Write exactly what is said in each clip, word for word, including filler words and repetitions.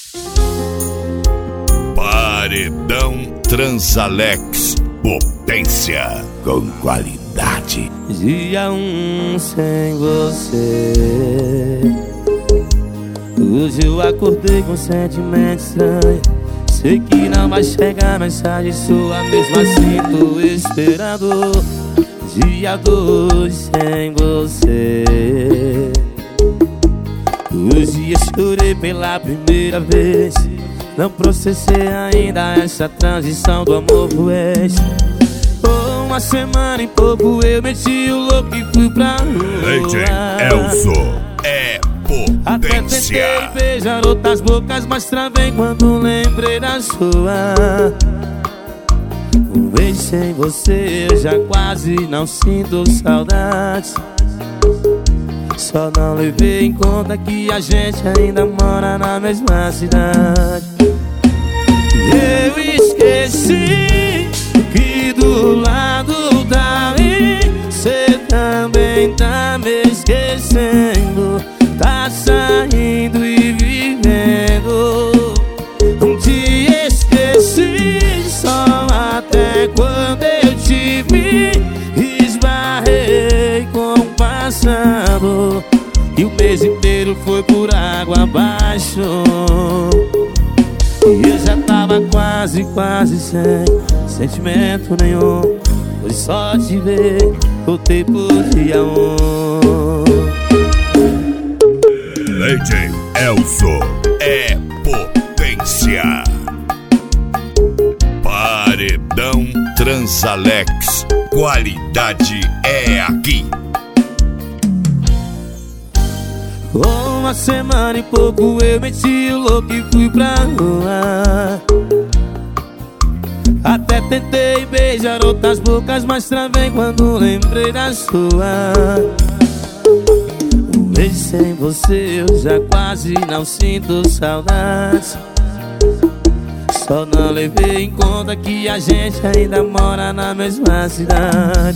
Paredão Transalex, potência com qualidade. Dia um sem você. Hoje eu acordei com sentimento estranho. Sei que não vai chegar mensagem sua, mesmo assim tô esperando. Dia dois sem você. Hoje eu chorei pela primeira vez. Não processei ainda essa transição do amor pro ex. Oh, uma semana e pouco eu meti o louco e fui pra rua. Lady Elzo é Até tentei potência. beijar outras bocas, mas travei quando lembrei da sua. Um beijo sem você eu já quase não sinto saudades. Só não levei em conta que a gente ainda mora na mesma cidade. Eu esqueci que do lado daí cê também tá me esquecendo. Tá saindo e vivendo. Te esqueci só até quando eu te vi. Esbarrei com o passado e o mês inteiro foi por água abaixo. E eu já tava quase, quase sem sentimento nenhum. Foi só te ver, voltei por dia um. Lady Elzo é potência. Paredão Transalex, qualidade é aqui. Uma semana e pouco eu meti o louco e fui pra rua. Até tentei beijar outras bocas, mas travei quando lembrei da sua. Um beijo sem você eu já quase não sinto saudades. Só não levei em conta que a gente ainda mora na mesma cidade.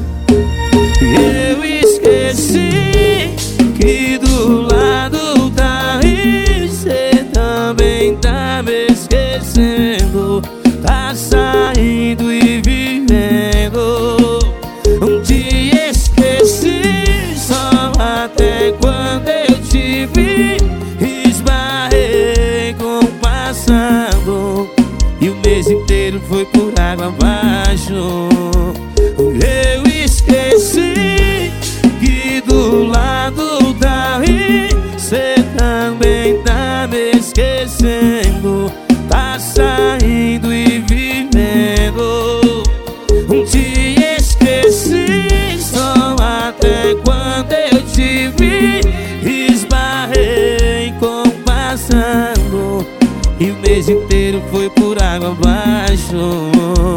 Eu esqueci que do lado daí cê também tá me esquecendo. Tá saindo e vivendo. Te esqueci só até quando eu te vi. Esbarrei com o passado e o mês inteiro foi por água abaixo. Eu esqueci que do lado daí cê também tá me esquecendo. Tá saindo e vivendo. Te esqueci só até quando eu te vi. Esbarrei com o passado e o mês inteiro foi por água abaixo.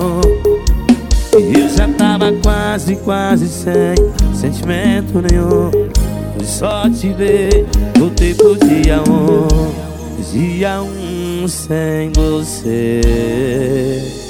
Eu já tava quase, quase sem sentimento nenhum. Foi só te ver, voltei pro dia um. Dia um sem você.